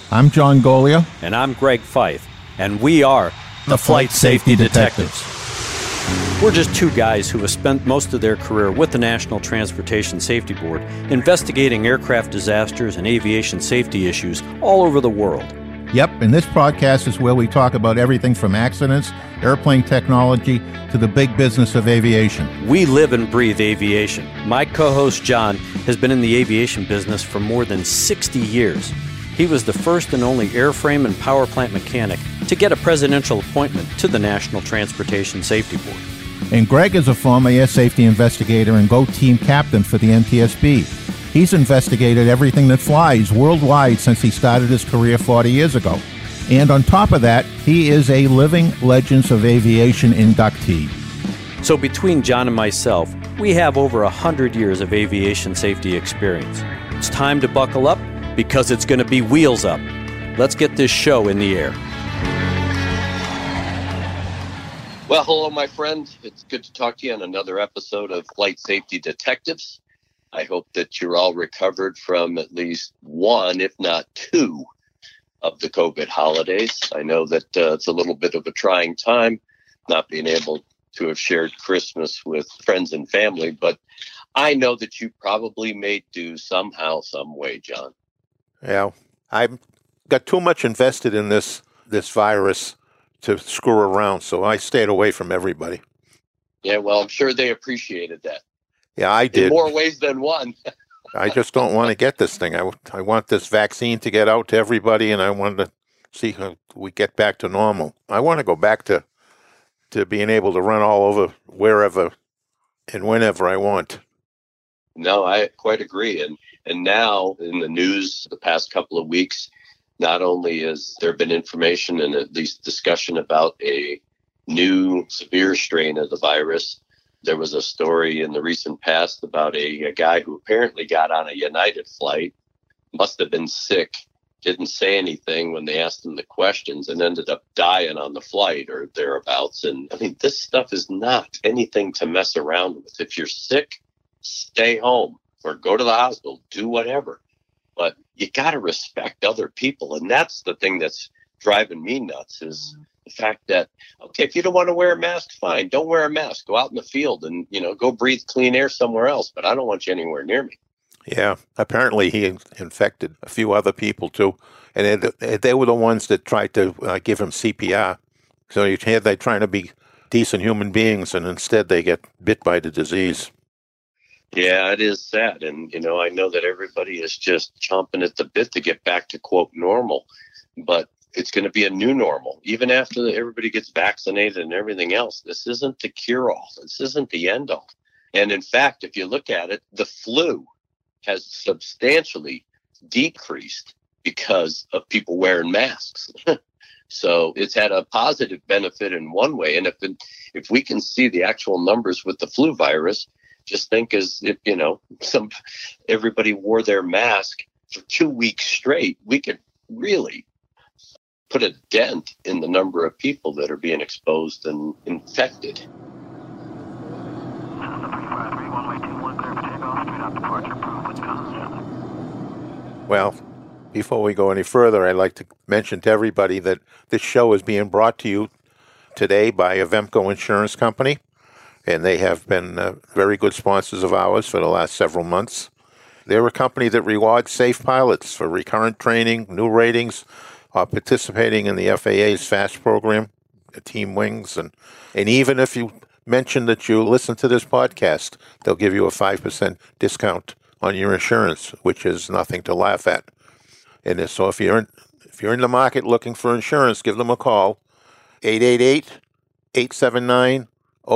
I'm John Golia. And I'm Greg Fife. And we are the Flight Safety Detectives. We're just two guys who have spent most of their career with the National Transportation Safety Board investigating aircraft disasters and aviation safety issues all over the world. Yep, and this podcast is where we talk about everything from accidents, airplane technology, to the big business of aviation. We live and breathe aviation. My co-host John has been in the aviation business for more than 60 years. He was the first and only airframe and power plant mechanic to get a presidential appointment to the National Transportation Safety Board. And Greg is a former air safety investigator and GO team captain for the NTSB. He's investigated everything that flies worldwide since he started his career 40 years ago. And on top of that, he is a Living Legends of Aviation inductee. So between John and myself, we have over 100 years of aviation safety experience. It's time to buckle up because it's going to be wheels up. Let's get this show in the air. Well, hello, my friend. It's good to talk to you on another episode of Flight Safety Detectives. I hope that you're all recovered from at least one, if not two, of the COVID holidays. I know that it's a little bit of a trying time, not being able to have shared Christmas with friends and family, but I know that you probably made do somehow, some way, John. Yeah, I've got too much invested in this virus to screw around, so I stayed away from everybody. Yeah, well, I'm sure they appreciated that. Yeah, I did. In more ways than one. I just don't want to get this thing. I want this vaccine to get out to everybody, and I want to see how we get back to normal. I want to go back to being able to run all over wherever and whenever I want. No, I quite agree. And now in the news the past couple of weeks, not only has there been information and at least discussion about a new severe strain of the virus, there was a story in the recent past about a guy who apparently got on a United flight, must have been sick, didn't say anything when they asked him the questions, and ended up dying on the flight or thereabouts. And I mean, this stuff is not anything to mess around with. If you're sick, stay home or go to the hospital, do whatever. But you got to respect other people. And that's the thing that's driving me nuts is the fact that, okay, if you don't want to wear a mask, fine, don't wear a mask. Go out in the field and, go breathe clean air somewhere else. But I don't want you anywhere near me. Yeah. Apparently he infected a few other people too. And they were the ones that tried to give him CPR. So you hear they're trying to be decent human beings, and instead they get bit by the disease. Yeah, it is sad. And, I know that everybody is just chomping at the bit to get back to, quote, normal. But it's going to be a new normal. Even after everybody gets vaccinated and everything else, this isn't the cure-all. This isn't the end-all. And in fact, if you look at it, the flu has substantially decreased because of people wearing masks. So it's had a positive benefit in one way. And if we can see the actual numbers with the flu virus, just think as if, everybody wore their mask for 2 weeks straight, we could really put a dent in the number of people that are being exposed and infected. Well, before we go any further, I'd like to mention to everybody that this show is being brought to you today by Avemco Insurance Company. And they have been very good sponsors of ours for the last several months. They're a company that rewards safe pilots for recurrent training, new ratings, or participating in the FAA's FAST program, Team Wings. And even if you mention that you listen to this podcast, they'll give you a 5% discount on your insurance, which is nothing to laugh at. And so if you're in the market looking for insurance, give them a call, 888-879-0389,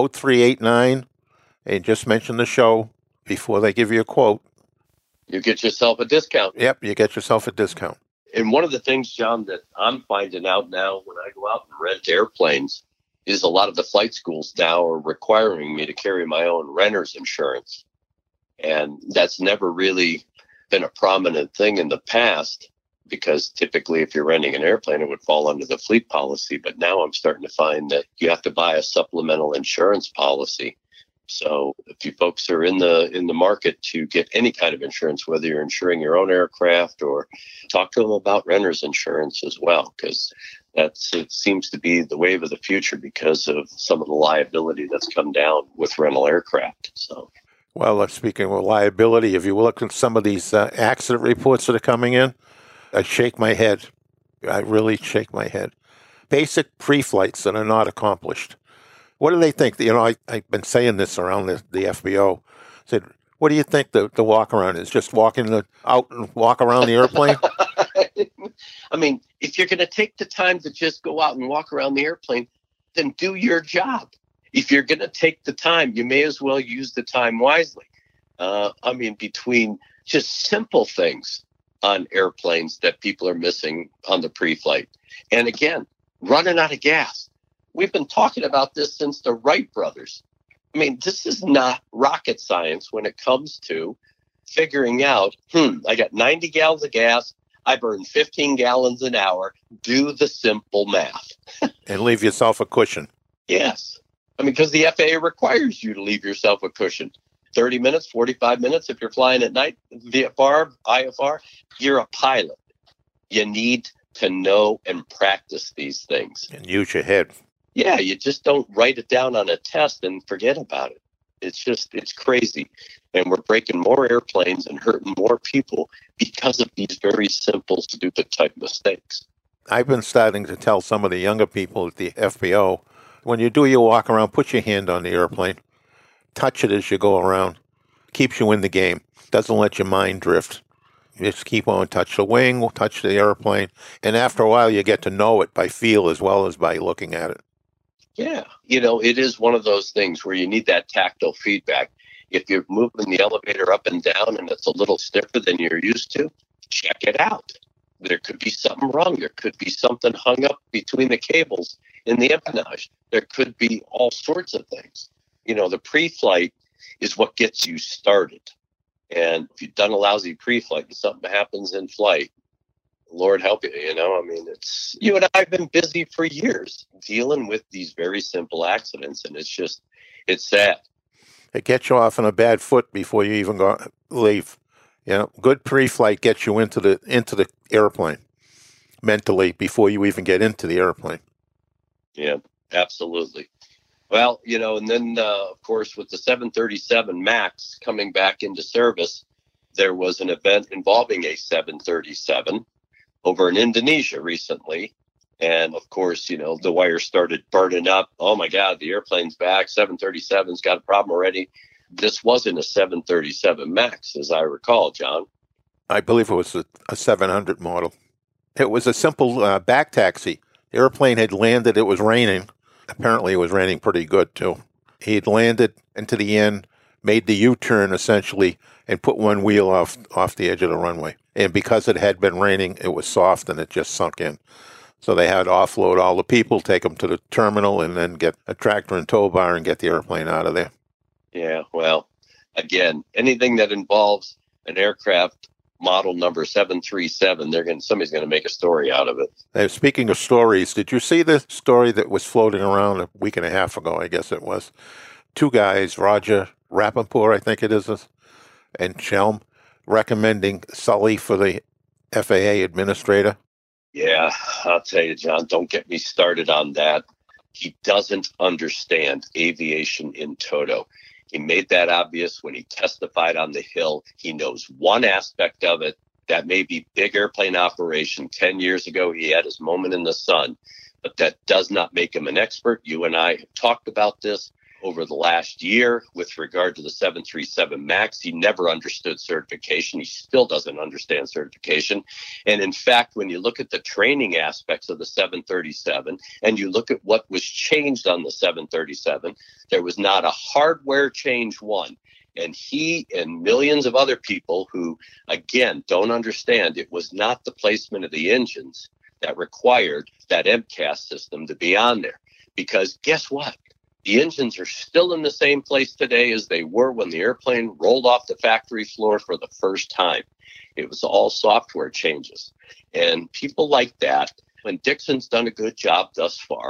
and just mention the show before they give you a quote. You get yourself a discount. Yep, you get yourself a discount. And one of the things, John, that I'm finding out now when I go out and rent airplanes is a lot of the flight schools now are requiring me to carry my own renter's insurance. And that's never really been a prominent thing in the past, because typically if you're renting an airplane, it would fall under the fleet policy. But now I'm starting to find that you have to buy a supplemental insurance policy So if you folks are in the market to get any kind of insurance, whether you're insuring your own aircraft, or talk to them about renter's insurance as well, because it seems to be the wave of the future because of some of the liability that's come down with rental aircraft. So, well, speaking of liability, if you look at some of these accident reports that are coming in, I shake my head. I really shake my head. Basic pre-flights that are not accomplished. What do they think? I've been saying this around the FBO. Said, what do you think the walk around is? Just walking out and walk around the airplane? I mean, if you're going to take the time to just go out and walk around the airplane, then do your job. If you're going to take the time, you may as well use the time wisely. Between just simple things on airplanes that people are missing on the pre-flight. And again, running out of gas. We've been talking about this since the Wright brothers. I mean, this is not rocket science when it comes to figuring out, I got 90 gallons of gas. I burn 15 gallons an hour. Do the simple math. And leave yourself a cushion. Yes. Because the FAA requires you to leave yourself a cushion. 30 minutes, 45 minutes if you're flying at night, VFR, IFR, you're a pilot. You need to know and practice these things. And use your head. Yeah, you just don't write it down on a test and forget about it. It's crazy. And we're breaking more airplanes and hurting more people because of these very simple, stupid type mistakes. I've been starting to tell some of the younger people at the FBO, when you do your walk around, put your hand on the airplane. Touch it as you go around. Keeps you in the game. Doesn't let your mind drift. You just keep on, touch the wing, touch the airplane. And after a while, you get to know it by feel as well as by looking at it. Yeah. It is one of those things where you need that tactile feedback. If you're moving the elevator up and down and it's a little stiffer than you're used to, check it out. There could be something wrong. There could be something hung up between the cables in the empennage. There could be all sorts of things. The pre-flight is what gets you started. And if you've done a lousy pre-flight and something happens in flight, Lord help you, it's you and I have been busy for years dealing with these very simple accidents. And it's sad. It gets you off on a bad foot before you even leave. Good pre-flight gets you into the airplane mentally before you even get into the airplane. Yeah, absolutely. Well, and then, of course, with the 737 MAX coming back into service, there was an event involving a 737 over in Indonesia recently. And, of course, the wire started burning up. Oh, my God, the airplane's back. 737's got a problem already. This wasn't a 737 MAX, as I recall, John. I believe it was a 700 model. It was a simple back taxi. The airplane had landed. It was raining. Apparently, it was raining pretty good, too. He had landed into the end, made the U-turn, essentially, and put one wheel off the edge of the runway. And because it had been raining, it was soft, and it just sunk in. So they had to offload all the people, take them to the terminal, and then get a tractor and tow bar and get the airplane out of there. Yeah, well, again, anything that involves an aircraft model number 737, somebody's going to make a story out of it. Speaking of stories, did you see the story that was floating around a week and a half ago, I guess it was? Two guys, Roger Rappaport, I think it is, and Chelm, recommending Sully for the FAA administrator. Yeah, I'll tell you, John, don't get me started on that. He doesn't understand aviation in toto. He made that obvious when he testified on the Hill. He knows one aspect of it. That may be big airplane operation. 10 years ago, he had his moment in the sun, but that does not make him an expert. You and I have talked about this over the last year with regard to the 737 MAX. He never understood certification. He still doesn't understand certification. And in fact, when you look at the training aspects of the 737 and you look at what was changed on the 737, there was not a hardware change one. And he and millions of other people who, again, don't understand, it was not the placement of the engines that required that MCAS system to be on there. Because guess what? The engines are still in the same place today as they were when the airplane rolled off the factory floor for the first time. It was all software changes. And people like that, when Dixon's done a good job thus far,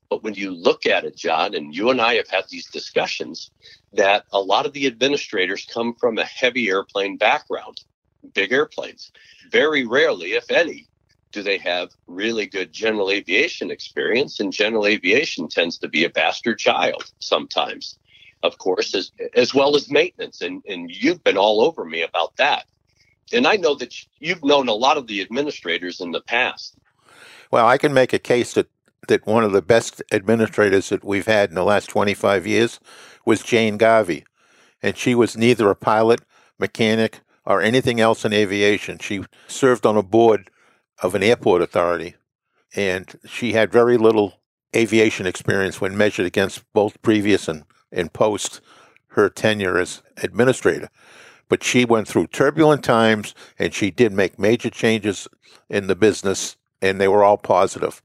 But when you look at it, John, and you and I have had these discussions, that a lot of the administrators come from a heavy airplane background, big airplanes. Very rarely, if any, do they have really good general aviation experience. And general aviation tends to be a bastard child sometimes, of course, as well as maintenance. And you've been all over me about that. And I know that you've known a lot of the administrators in the past. Well, I can make a case that one of the best administrators that we've had in the last 25 years was Jane Garvey. And she was neither a pilot, mechanic, or anything else in aviation. She served on a board of an airport authority, and she had very little aviation experience when measured against both previous and post her tenure as administrator. But she went through turbulent times, and she did make major changes in the business, and they were all positive.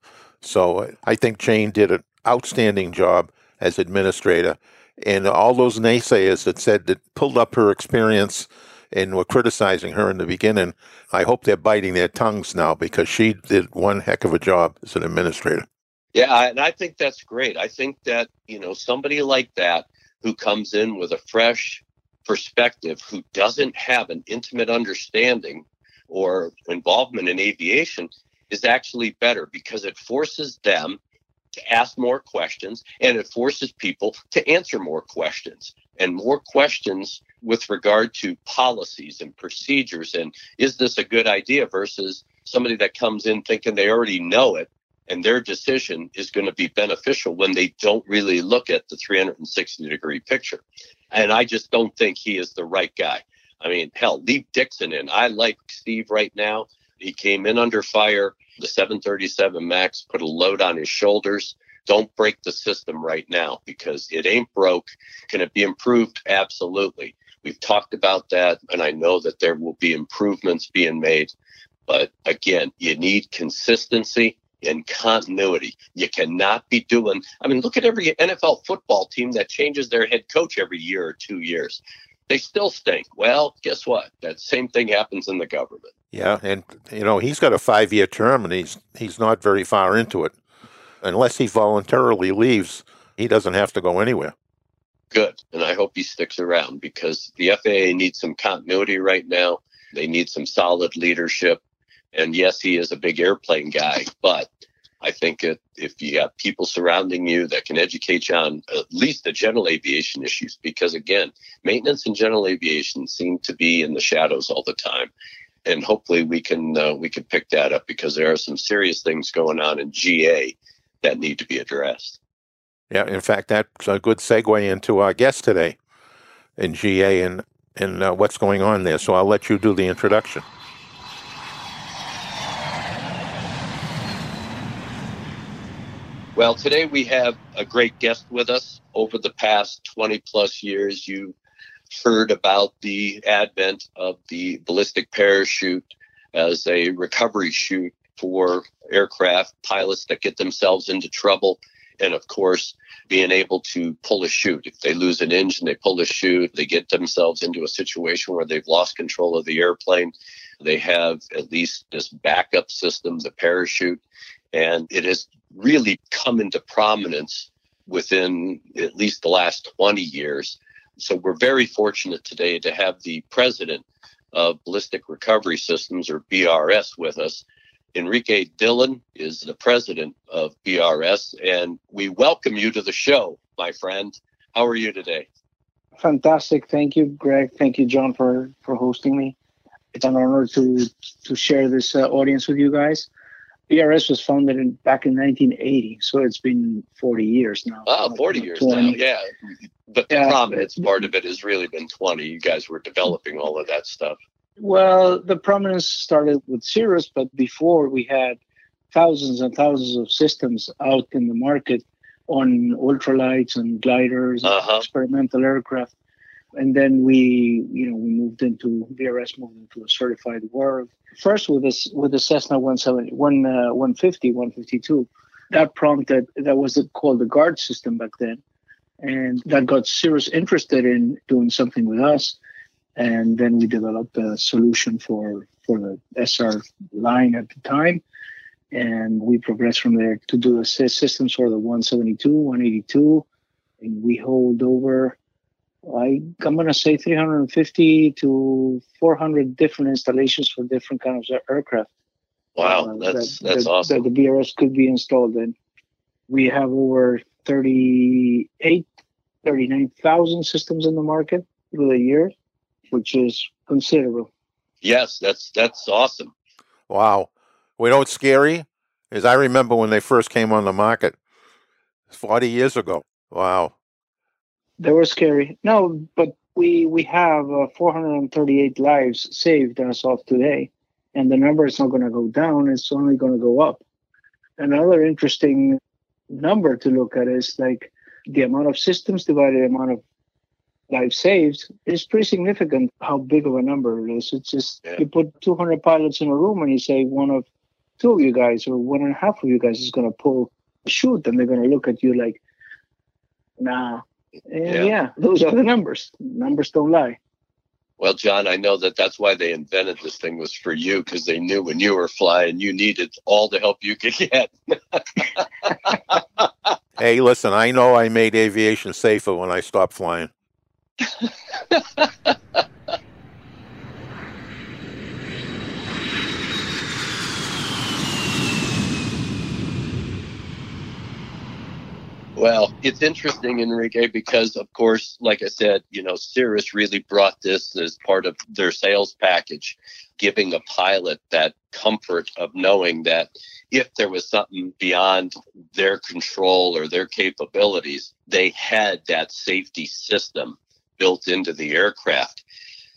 So I think Jane did an outstanding job as administrator. And all those naysayers that pulled up her experience and were criticizing her in the beginning, I hope they're biting their tongues now, because she did one heck of a job as an administrator. Yeah, and I think that's great. I think that, somebody like that who comes in with a fresh perspective, who doesn't have an intimate understanding or involvement in aviation, is actually better, because it forces them to ask more questions, and it forces people to answer more questions, and more questions with regard to policies and procedures. And is this a good idea, versus somebody that comes in thinking they already know it, and their decision is going to be beneficial when they don't really look at the 360-degree picture. And I just don't think he is the right guy. I mean, hell, leave Dixon in. I like Steve right now. He came in under fire. The 737 MAX put a load on his shoulders. Don't break the system right now, because it ain't broke. Can it be improved? Absolutely. We've talked about that, and I know that there will be improvements being made. But again, you need consistency and continuity. You cannot be doing, look at every NFL football team that changes their head coach every year or 2 years. They still stink. Well, guess what? That same thing happens in the government. Yeah, and he's got a 5-year term, and he's not very far into it. Unless he voluntarily leaves, he doesn't have to go anywhere. Good, and I hope he sticks around, because the FAA needs some continuity right now. They need some solid leadership. And yes, he is a big airplane guy, but I think if you have people surrounding you that can educate you on at least the general aviation issues, because again, maintenance and general aviation seem to be in the shadows all the time. And hopefully we can pick that up, because there are some serious things going on in GA that need to be addressed. Yeah, in fact, that's a good segue into our guest today in GA and what's going on there. So I'll let you do the introduction. Well, today we have a great guest with us. Over the past 20 plus years, you've heard about the advent of the ballistic parachute as a recovery chute for aircraft pilots that get themselves into trouble. And of course, being able to pull a chute. If they lose an engine, they pull a chute. They get themselves into a situation where they've lost control of the airplane. They have at least this backup system, the parachute. And it has really come into prominence within at least the last 20 years. So we're very fortunate today to have the president of Ballistic Recovery Systems, or BRS, with us. Enrique Dillon is the president of BRS, and we welcome you to the show, my friend. How are you today? Fantastic. Thank you, Greg. Thank you, John, for hosting me. It's an honor to share this audience with you guys. BRS was founded back in 1980, so it's been 40 years now. Oh, 40 years 20. Now, yeah. But the prominence part of it has really been 20. You guys were developing all of that stuff. Well, the prominence started with Cirrus, but before we had thousands and thousands of systems out in the market on ultralights and gliders, and experimental aircraft. And then we moved into BRS, moved into a certified world. First with the Cessna 150, 152. That prompted, that was called the guard system back then. And that got Cirrus interested in doing something with us. And then we developed a solution for the SR line at the time. And we progressed from there to do the systems for the 172, 182. And we hold over, I'm going to say 350 to 400 different installations for different kinds of aircraft. Wow, that's awesome. That the BRS could be installed in. We have over 39,000 systems in the market for the year, which is considerable. Yes, that's awesome. Wow. You know what's scary is I remember when they first came on the market 40 years ago. Wow. They were scary. No, but we have 438 lives saved as of today, and the number is not going to go down. It's only going to go up. Another interesting number to look at is like the amount of systems divided the amount of lives saved is pretty significant how big of a number it is. It's just you put 200 pilots in a room and you say two of you guys or 1.5 of you guys is going to pull a chute, and they're going to look at you like, nah. And yeah, those are the numbers. Numbers don't lie. Well, John, I know that's why they invented this thing was for you, because they knew when you were flying, you needed all the help you could get. Hey, listen, I know I made aviation safer when I stopped flying. Well, it's interesting, Enrique, because, of course, like I said, Cirrus really brought this as part of their sales package, giving a pilot that comfort of knowing that if there was something beyond their control or their capabilities, they had that safety system built into the aircraft.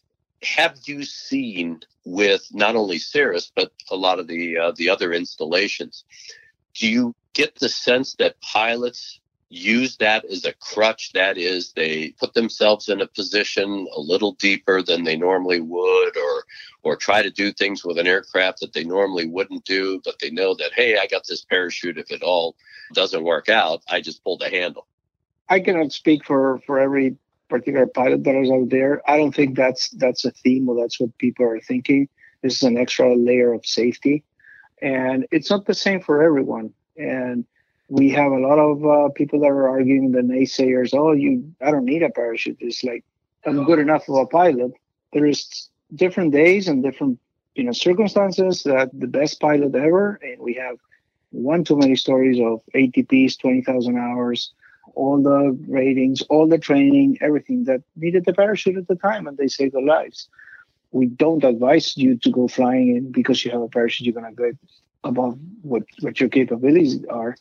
Have you seen with not only Cirrus, but a lot of the other installations, do you get the sense that pilots use that as a crutch? That is, they put themselves in a position a little deeper than they normally would, or try to do things with an aircraft that they normally wouldn't do, but they know that, hey, I got this parachute. If it all doesn't work out, I just pull the handle. I cannot speak for every particular pilot that is out there. I don't think that's a theme, or that's what people are thinking. This is an extra layer of safety, and it's not the same for everyone. And we have a lot of people that are arguing, the naysayers, I don't need a parachute. It's like, I'm good enough of a pilot. There's different days and different circumstances that the best pilot ever, and we have one too many stories of ATPs, 20,000 hours, all the ratings, all the training, everything that needed the parachute at the time, and they saved their lives. We don't advise you to go flying in because you have a parachute. You're going to get above what your capabilities are.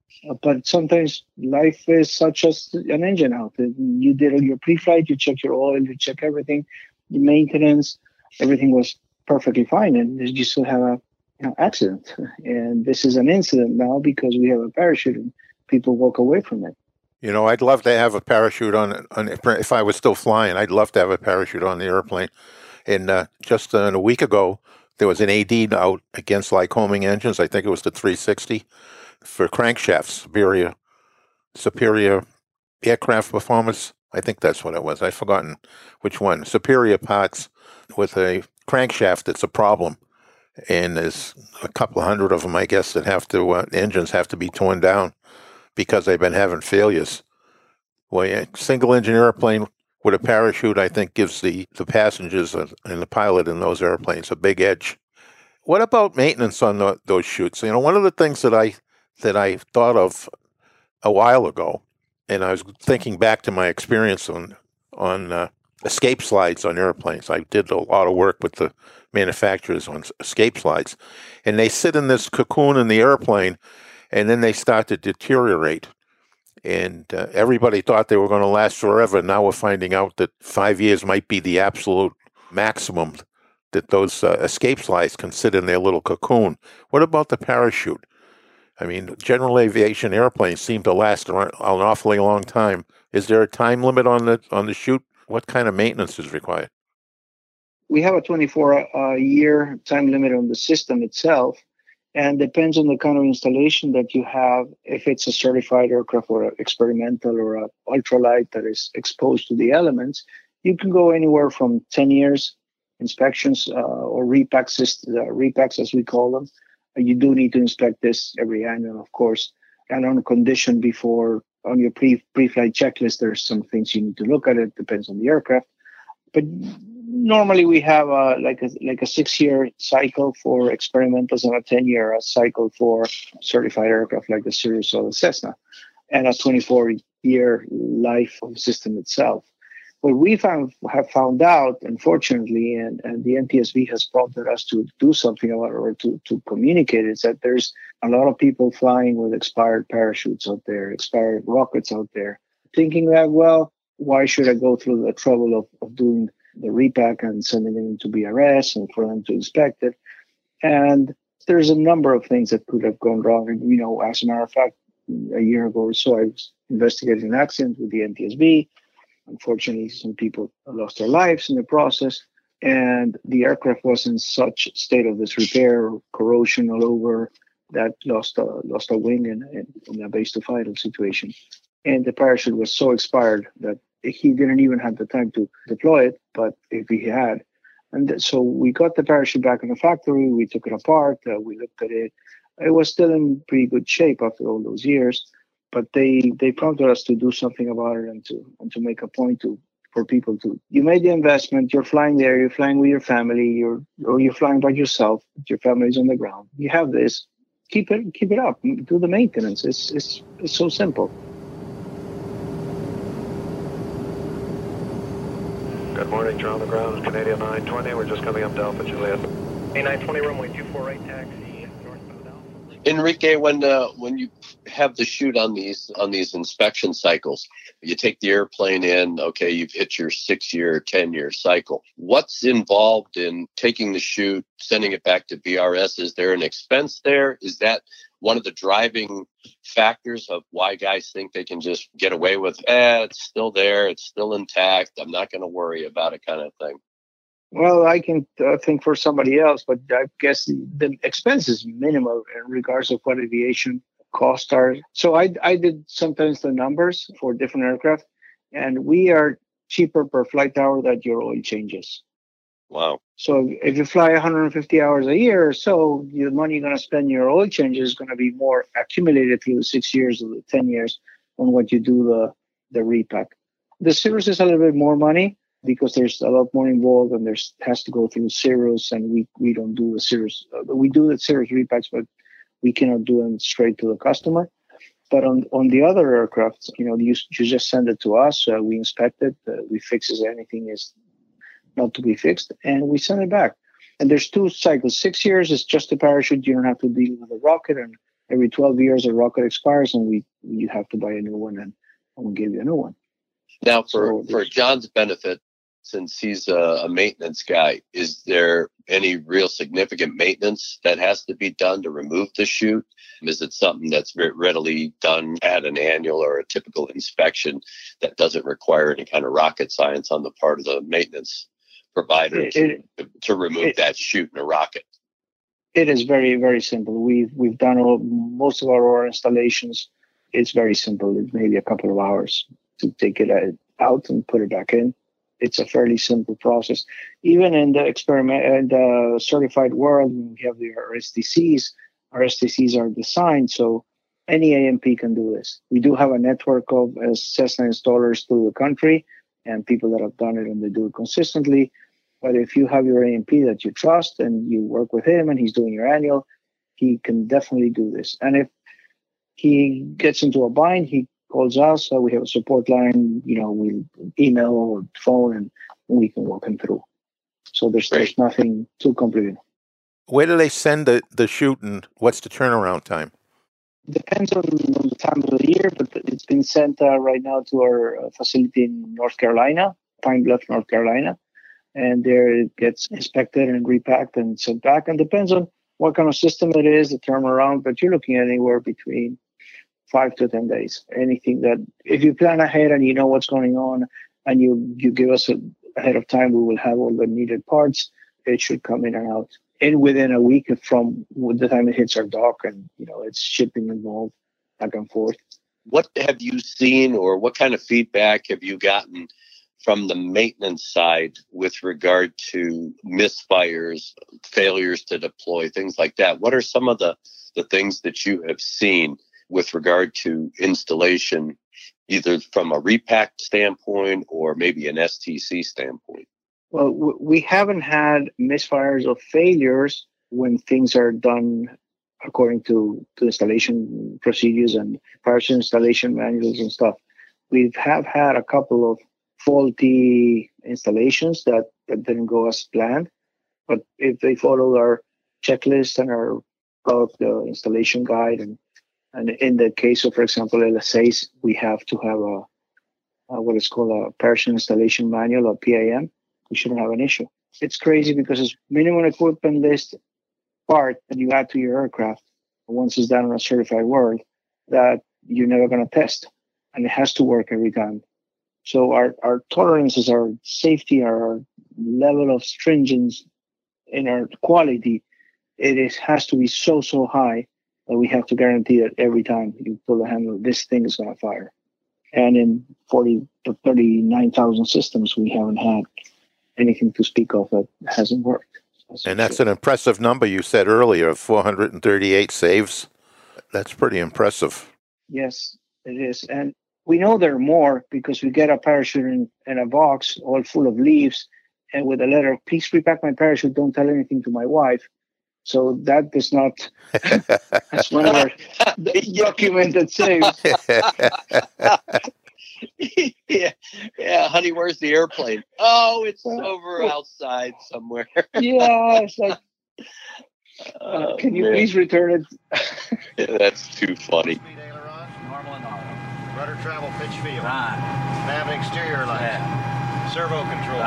But sometimes life is such as an engine out. You did your pre-flight, you check your oil, you check everything, the maintenance, everything was perfectly fine, and you still have a accident. And this is an incident now because we have a parachute and people walk away from it. I'd love to have a parachute on if I was still flying. I'd love to have a parachute on the airplane. And just a week ago, there was an AD out against Lycoming engines. I think it was the 360 for crankshafts, Superior Aircraft Performance. I think that's what it was. I've forgotten which one. Superior parts with a crankshaft that's a problem. And there's a couple of hundred of them, I guess, that engines have to be torn down because they've been having failures. Well, a single engine airplane with a parachute, I think, gives the passengers and the pilot in those airplanes a big edge. What about maintenance on those chutes? One of the things that I thought of a while ago, and I was thinking back to my experience on escape slides on airplanes. I did a lot of work with the manufacturers on escape slides, and they sit in this cocoon in the airplane, and then they start to deteriorate. And everybody thought they were going to last forever. Now we're finding out that 5 years might be the absolute maximum that those escape slides can sit in their little cocoon. What about the parachute? General aviation airplanes seem to last an awfully long time. Is there a time limit on the chute? What kind of maintenance is required? We have a 24-year time limit on the system itself, and depends on the kind of installation that you have. If it's a certified aircraft or experimental or an ultralight that is exposed to the elements, you can go anywhere from 10 years inspections or repacks as we call them. You do need to inspect this every annual, of course, and on condition before on your pre-flight checklist. There's some things you need to look at. It depends on the aircraft, but normally we have like a 6-year cycle for experimentals and a 10-year cycle for certified aircraft like the Cirrus or the Cessna, and a 24-year life of the system itself. What we have found out, unfortunately, and the NTSB has prompted us to do something about it or to communicate, is that there's a lot of people flying with expired parachutes out there, expired rockets out there, thinking that, well, why should I go through the trouble of doing the repack and sending it into BRS and for them to inspect it? And there's a number of things that could have gone wrong. And, as a matter of fact, a year ago or so, I was investigating an accident with the NTSB. Unfortunately, some people lost their lives in the process, and the aircraft was in such state of disrepair, corrosion all over, that lost a wing in a base-to-final situation. And the parachute was so expired that he didn't even have the time to deploy it, but if he had. And so we got the parachute back in the factory, we took it apart, we looked at it. It was still in pretty good shape after all those years. But they prompted us to do something about it and to make a point for people to. You made the investment. You're flying there. You're flying with your family. You're flying by yourself. Your family's on the ground. You have this. Keep it up. Do the maintenance. It's so simple. Good morning. You're on the ground. Canadian 920. We're just coming up to Alpha Juliet. A920 runway 248 taxi. Enrique, when you have the chute on these inspection cycles, you take the airplane in, okay, you've hit your 6-year, 10-year cycle. What's involved in taking the chute, sending it back to BRS? Is there an expense there? Is that one of the driving factors of why guys think they can just get away with, it's still there, it's still intact, I'm not going to worry about it kind of thing? Well, I can think for somebody else, but I guess the expense is minimal in regards of what aviation costs are. So I did sometimes the numbers for different aircraft, and we are cheaper per flight hour than your oil changes. Wow. So if you fly 150 hours a year or so, the money you're going to spend in your oil changes is going to be more accumulated through the 6 years or the 10 years on what you do the repack. The Cirrus is a little bit more money, because there's a lot more involved and has to go through Cirrus, and we don't do the Cirrus. We do the Cirrus repacks, but we cannot do them straight to the customer. But on the other aircraft, you just send it to us. We inspect it. We fix it. Anything is not to be fixed, and we send it back. And there's 2 cycles. 6 years is just a parachute. You don't have to deal with a rocket, and every 12 years a rocket expires, and you have to buy a new one, and we'll give you a new one. Now, for John's benefit, since he's a maintenance guy, is there any real significant maintenance that has to be done to remove the chute? Is it something that's readily done at an annual or a typical inspection that doesn't require any kind of rocket science on the part of the maintenance provider to remove that chute in a rocket? It is very, very simple. We've done most of our installations. It's very simple. It's maybe a couple of hours to take it out and put it back in. It's a fairly simple process. Even in the certified world, when we have our STCs are designed so any AMP can do this. We do have a network of Cessna installers through the country and people that have done it and they do it consistently. But if you have your AMP that you trust and you work with him and he's doing your annual, he can definitely do this. And if he gets into a bind, he calls us. We have a support line. We'll email or phone, and we can walk him through. So there's nothing too complicated. Where do they send the chute, and what's the turnaround time? Depends on the time of the year, but it's been sent right now to our facility in North Carolina, Pine Bluff, North Carolina, and there it gets inspected and repacked and sent back. And depends on what kind of system it is, the turnaround, but you're looking at anywhere between 5 to 10 days. Anything that, if you plan ahead and you know what's going on and you give us ahead of time, we will have all the needed parts. It should come in and out within a week from the time it hits our dock, and it's shipping involved back and forth. What have you seen, or what kind of feedback have you gotten from the maintenance side with regard to misfires, failures to deploy, things like that? What are some of the things that you have seen with regard to installation, either from a repack standpoint or maybe an STC standpoint? Well, we haven't had misfires or failures when things are done according to installation procedures and partial installation manuals and stuff. We have had a couple of faulty installations that didn't go as planned, but if they follow our checklist and our the installation guide, and in the case of, for example, LSAs, we have to have what is called a partial installation manual, or PIM. We shouldn't have an issue. It's crazy because it's minimum equipment list part that you add to your aircraft once it's done on a certified world that you're never going to test, and it has to work every time. So our tolerances, our safety, our level of stringence in our quality, has to be so high that we have to guarantee that every time you pull the handle, this thing is going to fire. And in 40 to 39,000 systems, we haven't had anything to speak of that hasn't worked. And that's an impressive number you said earlier, of 438 saves. That's pretty impressive. Yes, it is. And we know there are more because we get a parachute in a box all full of leaves and with a letter, please repack my parachute, don't tell anything to my wife. So that does not, that's one of our documented saves. yeah, honey, where's the airplane? Oh, it's over outside somewhere. Yeah, it's like, can you please return it? Yeah, that's too funny. Speed ailerons, normal and auto. Rudder travel pitch field. Right. Nav and exterior lights. Yeah. Servo control.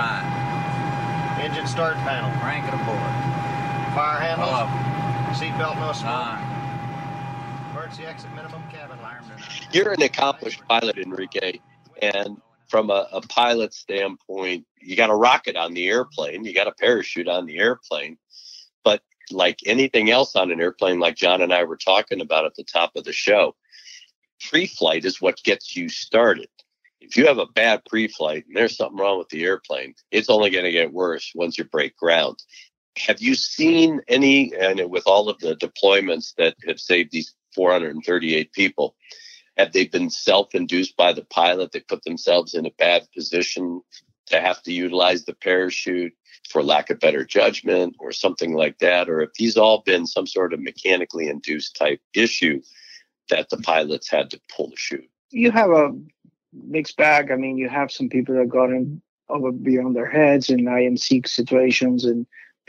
Right. Engine start panel. Crank it aboard. Fire handles. Seatbelt no smoke. Emergency exit minimum cabin light. You're an accomplished pilot, Enrique, and from a pilot standpoint, you got a rocket on the airplane, you got a parachute on the airplane, but like anything else on an airplane, like John and I were talking about at the top of the show, pre-flight is what gets you started. If you have a bad pre-flight and there's something wrong with the airplane, it's only going to get worse once you break ground. Have you seen any, and with all of the deployments that have saved these 438 people, have they been self-induced by the pilot? They put themselves in a bad position to have to utilize the parachute for lack of better judgment or something like that? Or have these all been some sort of mechanically induced type issue that the pilots had to pull the chute? You have a mixed bag. I mean, you have some people that got in over beyond their heads in IMC situations, and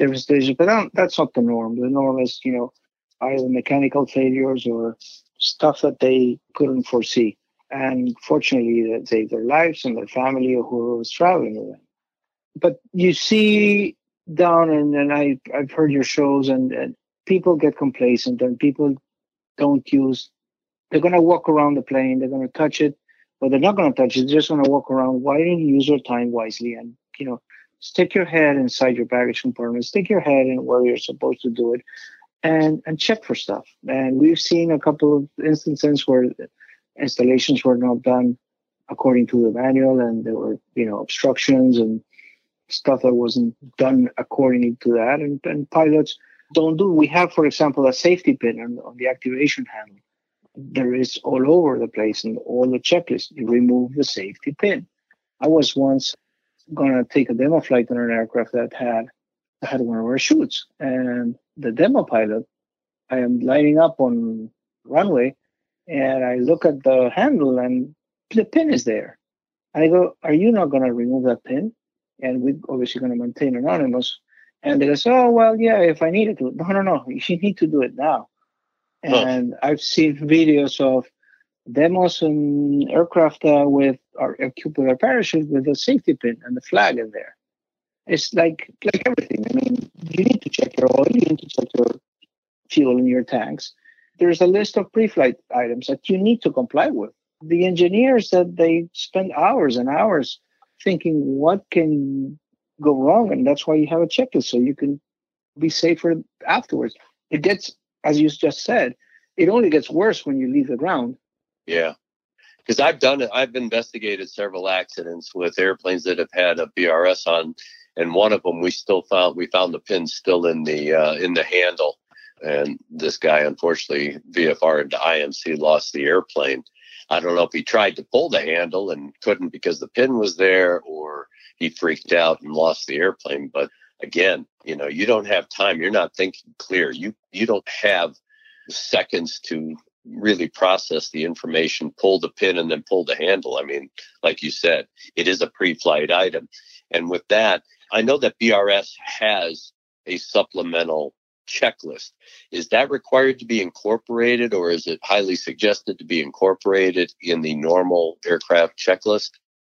but that's not the norm. The norm is, either mechanical failures or stuff that they couldn't foresee. And fortunately, they saved their lives and their family or whoever was traveling with them. But you see down, and I've heard your shows, and people get complacent and people don't use, they're going to walk around the plane, they're going to touch it, but they're not going to touch it, they're just going to walk around. Why didn't you use your time wisely? And, stick your head inside your baggage compartment, stick your head in where you're supposed to do it, and check for stuff. And we've seen a couple of instances where installations were not done according to the manual, and there were, obstructions and stuff that wasn't done according to that. And pilots don't do. We have, for example, a safety pin on the activation handle. There is all over the place in all the checklists. You remove the safety pin. I was once going to take a demo flight on an aircraft that had one of our chutes, and the demo pilot, I am lining up on runway, and I look at the handle and the pin is there. And I go, are you not going to remove that pin? And we're obviously going to maintain anonymous. And they go, oh, well, yeah, if I needed to. No, you need to do it now. And I've seen videos of demos and aircraft with our parachute with a safety pin and the flag in there. It's like everything. I mean, you need to check your oil, you need to check your fuel in your tanks. There's a list of pre-flight items that you need to comply with. The engineers, that they spend hours and hours thinking what can go wrong, and that's why you have a checklist so you can be safer afterwards. It gets, as you just said, it only gets worse when you leave the ground. Yeah. Because I've done it. I've investigated several accidents with airplanes that have had a BRS on, and one of them we found the pin still in the handle, and this guy, unfortunately, VFR into IMC, lost the airplane. I don't know if he tried to pull the handle and couldn't because the pin was there, or he freaked out and lost the airplane. But again, you don't have time. You're not thinking clear. You don't have seconds to really process the information, pull the pin, and then pull the handle. I mean, like you said, it is a pre-flight item. And with that, I know that BRS has a supplemental checklist. Is that required to be incorporated, or is it highly suggested to be incorporated in the normal aircraft checklist?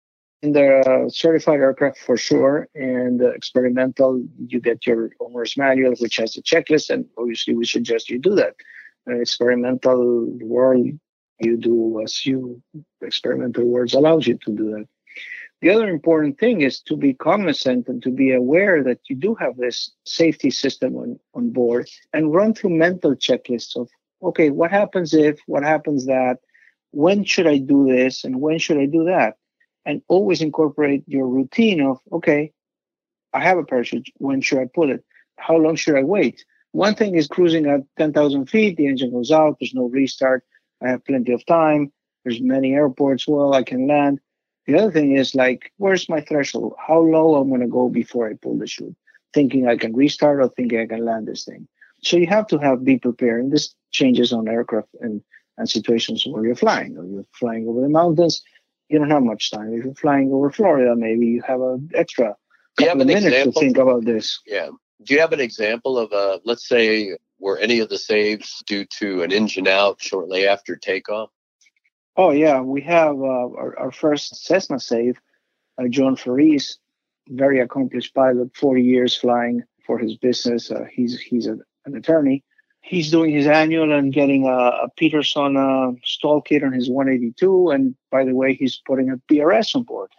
In the certified aircraft, for sure. And the experimental, you get your owner's manual, which has a checklist, and obviously we suggest you do that. Experimental world, you do as experimental words allows you to do that. The other important thing is to be cognizant and to be aware that you do have this safety system on board, and run through mental checklists of, okay, what happens if, what happens that, when should I do this, and when should I do that? And always incorporate your routine of, okay, I have a parachute, when should I pull it? How long should I wait? One thing is cruising at 10,000 feet, the engine goes out, there's no restart, I have plenty of time, there's many airports, well, I can land. The other thing is, like, where's my threshold? How low I'm going to go before I pull the chute? Thinking I can restart or thinking I can land this thing. So you have to be prepared. And this changes on aircraft and situations where you're flying. Or you're flying over the mountains, you don't have much time. If you're flying over Florida, maybe you have an extra couple of minutes to think about this. Yeah. Do you have an example of, let's say, were any of the saves due to an engine out shortly after takeoff? Oh, yeah. We have our first Cessna save, John Faris, very accomplished pilot, 40 years flying for his business. He's an attorney. He's doing his annual and getting a Peterson stall kit on his 182. And by the way, he's putting a BRS on board.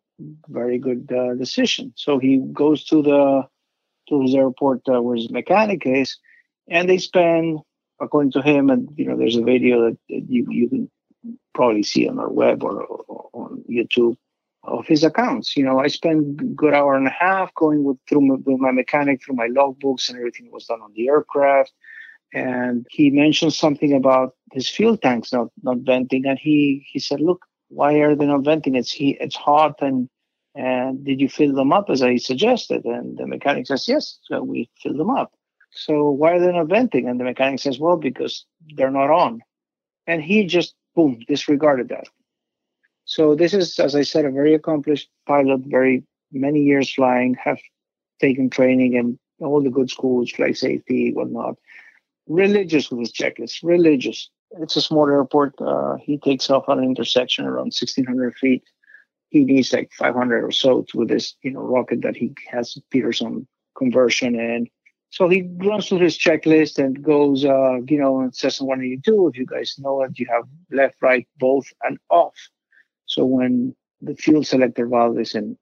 Very good decision. So he goes to his airport where his mechanic is, and they spend, according to him, and there's a video that you can probably see on our web or on YouTube of his accounts. I spent a good hour and a half going with my mechanic through my logbooks, and everything was done on the aircraft. And he mentioned something about his fuel tanks not venting, and he said, "Look, why are they not venting? It's hot, and did you fill them up as I suggested?" And the mechanic says, "Yes, so we filled them up." "So why are they not venting?" And the mechanic says, "Well, because they're not on." And he just, boom, disregarded that. So this is, as I said, a very accomplished pilot, very many years flying, have taken training in all the good schools, flight safety, whatnot. Religious with his checklist, religious. It's a small airport. He takes off on an intersection around 1,600 feet. He needs like 500 or so with this, rocket that he has Peterson conversion. And so he runs through his checklist and goes, and Cessna 182, if you guys know it, you have left, right, both, and off. So when the fuel selector valve is in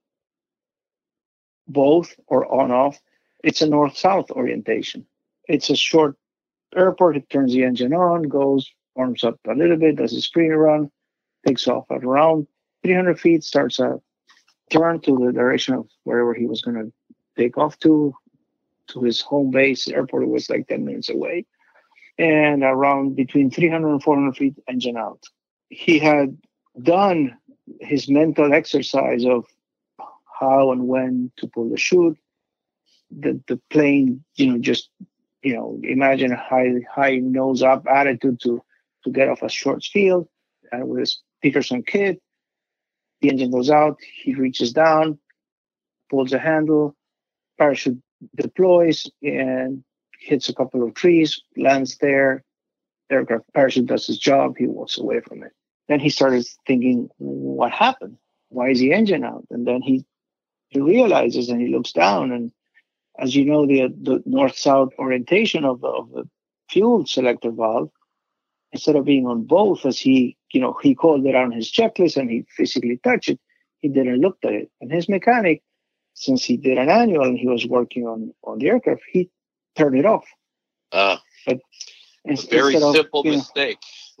both or on-off, it's a north-south orientation. It's a short airport. It turns the engine on, goes, warms up a little bit, does a screen run, takes off at around 300 feet, starts a turn to the direction of wherever he was going to take off to his home base. The airport was like 10 minutes away. And around between 300 and 400 feet, engine out. He had done his mental exercise of how and when to pull the chute. The plane, imagine a high nose up attitude to get off a short field. And with his Peterson kit, the engine goes out, he reaches down, pulls a handle, parachute deploys and hits a couple of trees, lands there. The aircraft parachute does his job, he walks away from it. Then he started thinking, what happened? Why is the engine out? And then he realizes, and he looks down, and as you know, the north-south orientation of the fuel selector valve, instead of being on both, as he called it on his checklist and he physically touched it, he didn't look at it. And his mechanic, since he did an annual and he was working on the aircraft, he turned it off. But a very simple mistake.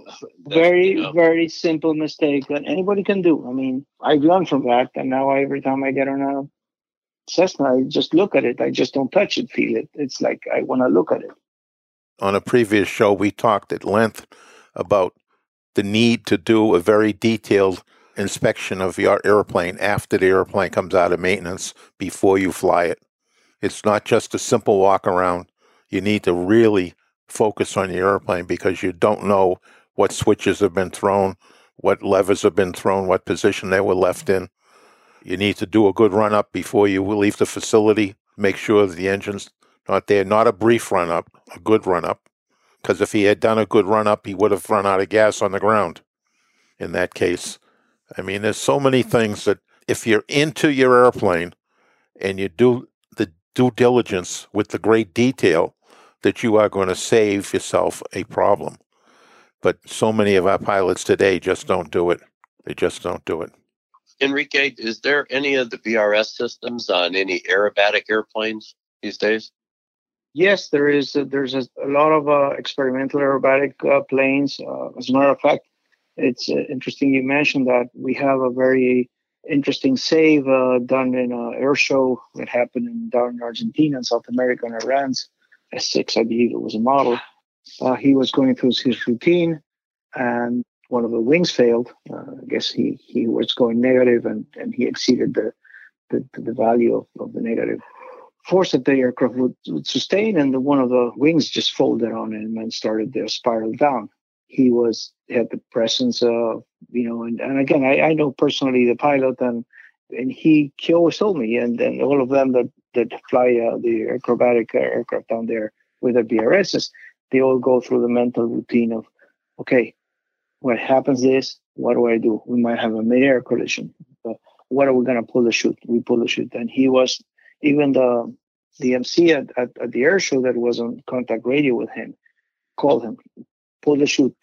Very simple mistake that anybody can do. I mean, I've learned from that, and now every time I get on a Cessna, I just look at it. I just don't touch it, feel it. It's like I want to look at it. On a previous show, we talked at length about the need to do a very detailed inspection of your airplane after the airplane comes out of maintenance before you fly it. It's not just a simple walk around. You need to really focus on your airplane because you don't know what switches have been thrown, what levers have been thrown, what position they were left in. You need to do a good run-up before you leave the facility. Make sure the engine's not there. Not a brief run-up, a good run-up. Because if he had done a good run-up, he would have run out of gas on the ground in that case. I mean, there's so many things that if you're into your airplane and you do the due diligence with the great detail, that you are going to save yourself a problem. But so many of our pilots today just don't do it. They just don't do it. Enrique, is there any of the VRS systems on any aerobatic airplanes these days? Yes, there is. There's a lot of experimental aerobatic planes. As a matter of fact, it's interesting you mentioned that. We have a very interesting save done in an air show that happened down in Argentina and South America in Iran's S6, I believe it was a model. He was going through his routine, and one of the wings failed. I guess he was going negative, and he exceeded the value of the negative force that the aircraft would sustain, and one of the wings just folded on him and started to spiral down. He had the presence of, and again, I know personally the pilot, and he always told me, and all of them that fly the acrobatic aircraft down there with the BRSs, they all go through the mental routine of, okay, what happens is, what do I do? We might have a mid-air collision. What are we going to pull the chute? We pull the chute. And he was, even the MC at the air show that was on contact radio with him, called him, pull the chute.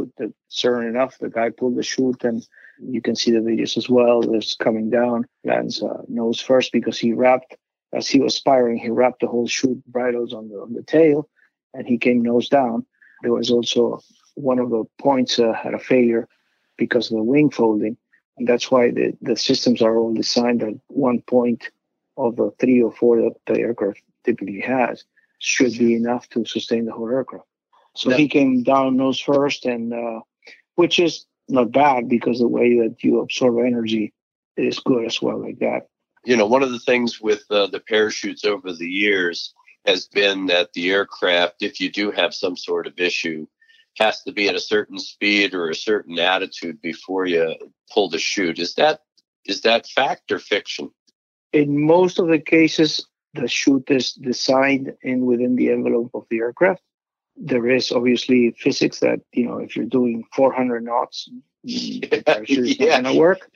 Sure enough, the guy pulled the chute, and you can see the videos as well. There's coming down, lands nose first, because he wrapped, as he was spiraling, he wrapped the whole chute bridles on the tail, and he came nose down. There was also one of the points had a failure because of the wing folding, and that's why the systems are all designed at one point of the 3 or 4 that the aircraft typically has should be enough to sustain the whole aircraft. So he came down nose first, and which is not bad because the way that you absorb energy is good as well, like that. One of the things with the parachutes over the years has been that the aircraft, if you do have some sort of issue, has to be at a certain speed or a certain attitude before you pull the chute. Is that fact or fiction? In most of the cases, the chute is designed within the envelope of the aircraft. There is obviously physics that, if you're doing 400 knots, the parachute is not going to work.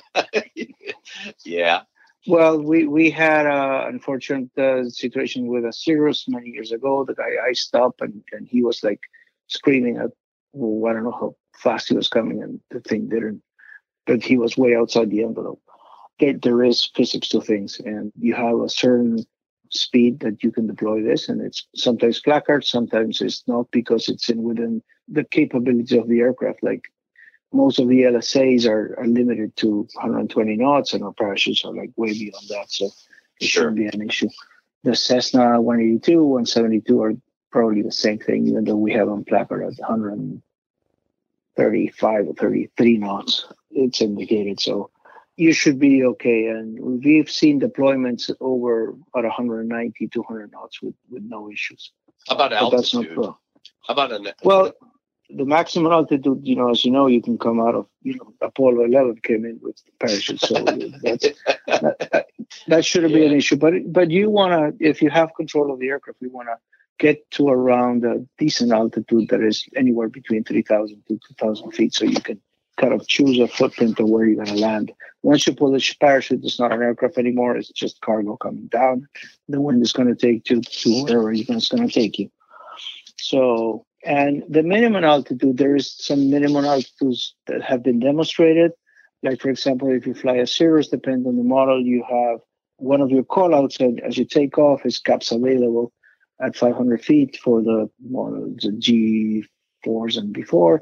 Yeah. Well, we had an unfortunate situation with a Cirrus many years ago. The guy iced up, and he was like screaming at, I don't know how fast he was coming, and the thing didn't. But he was way outside the envelope. There is physics to things, and you have a certain speed that you can deploy this, and it's sometimes placard, sometimes it's not, because it's within the capabilities of the aircraft. Like most of the LSAs are limited to 120 knots, and our parachutes are like way beyond that, so it shouldn't be an issue. The Cessna 182, 172 are probably the same thing, even though we have them placard at 135 or 33 knots. It's indicated, so you should be okay. And we've seen deployments over about 190, 200 knots with no issues. How about altitude? How about well, the maximum altitude, as you know, you can come out of, Apollo 11 came in with parachutes, so that shouldn't be an issue. But you want to, if you have control of the aircraft, you want to get to around a decent altitude that is anywhere between 3,000 to 2,000 feet, so you can kind of choose a footprint of where you're going to land. Once you pull the parachute, it's not an aircraft anymore. It's just cargo coming down. The wind is going to take you to wherever it's going to take you. So, and the minimum altitude, there is some minimum altitudes that have been demonstrated. Like, for example, if you fly a Cirrus, depending on the model, you have one of your callouts, and as you take off, is caps available at 500 feet for the models, the G4s and before.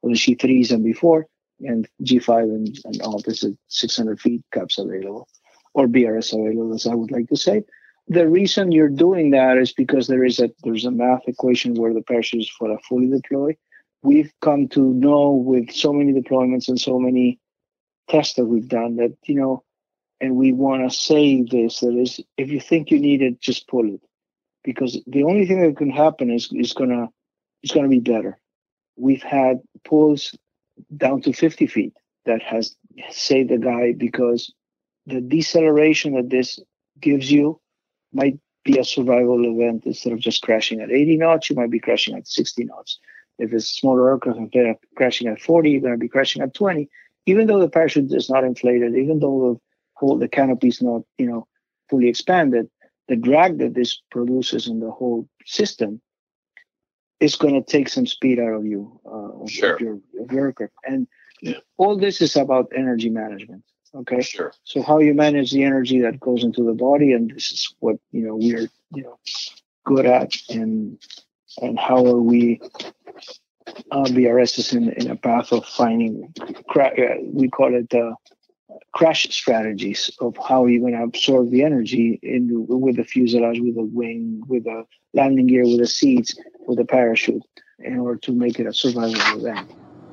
or the G3s and before, and G5 and all this is 600 feet caps available, or BRS available, as I would like to say. The reason you're doing that is because there's a math equation where the parachute is for a fully deploy. We've come to know with so many deployments and so many tests that we've done that, and we want to say this, that is, if you think you need it, just pull it. Because the only thing that can happen is gonna be better. We've had pulls down to 50 feet that has saved the guy because the deceleration that this gives you might be a survival event. Instead of just crashing at 80 knots, you might be crashing at 60 knots. If it's a smaller aircraft, instead of crashing at 40, you're going to be crashing at 20. Even though the parachute is not inflated, even though the canopy is not, fully expanded, the drag that this produces in the whole system is going to take some speed out of you, of your aircraft. And all this is about energy management. Okay. Sure. So how you manage the energy that goes into the body, and this is what we're good at, and how are we BRS is in a path of finding we call it crash strategies of how you're going to absorb the energy with the fuselage, with the wing, with the landing gear, with the seats, with the parachute, in order to make it a survival event.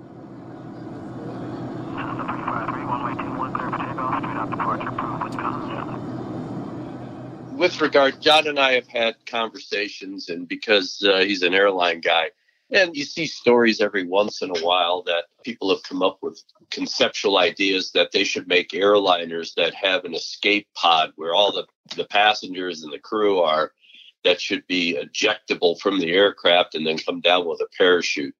With regard, John and I have had conversations, and because he's an airline guy, and you see stories every once in a while that people have come up with conceptual ideas that they should make airliners that have an escape pod where all the passengers and the crew are, that should be ejectable from the aircraft and then come down with a parachute.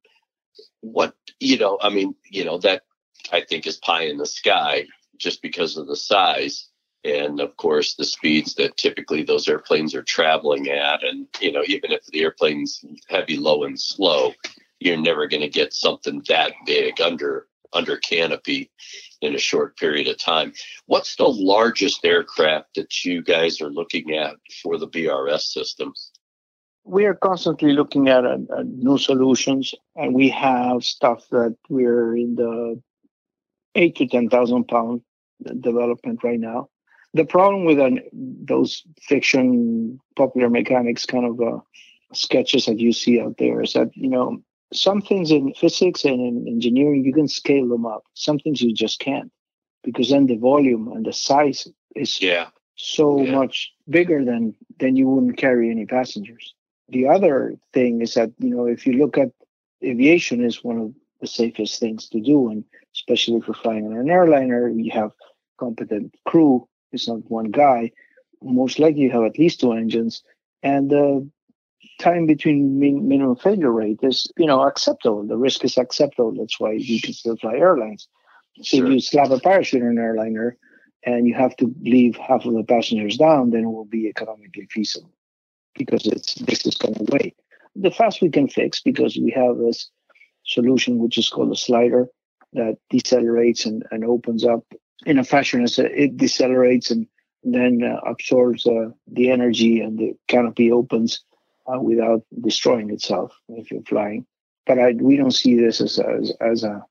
That I think is pie in the sky just because of the size. And of course, the speeds that typically those airplanes are traveling at. And, even if the airplane's heavy, low, and slow, you're never going to get something that big under canopy in a short period of time. What's the largest aircraft that you guys are looking at for the BRS systems? We are constantly looking at new solutions, and we have stuff that we're in the 8 to 10,000 pound development right now. The problem with those fiction, popular mechanics kind of sketches that you see out there is that, some things in physics and in engineering, you can scale them up. Some things you just can't, because then the volume and the size is so much bigger than you wouldn't carry any passengers. The other thing is that, if you look at aviation, is one of the safest things to do. And especially if you're flying on an airliner, you have competent crew. It's not one guy. Most likely you have at least 2 engines. And the time between minimum failure rate is, acceptable. The risk is acceptable. That's why you can still fly airlines. Sure. If you slap a parachute in an airliner and you have to leave half of the passengers down, then it will be economically feasible because this is going to wait. The fast we can fix, because we have this solution which is called a slider that decelerates and opens up in a fashion as it decelerates and then absorbs the energy, and the canopy opens without destroying itself if you're flying. But we don't see this as a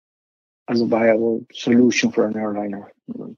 viable solution for an airliner.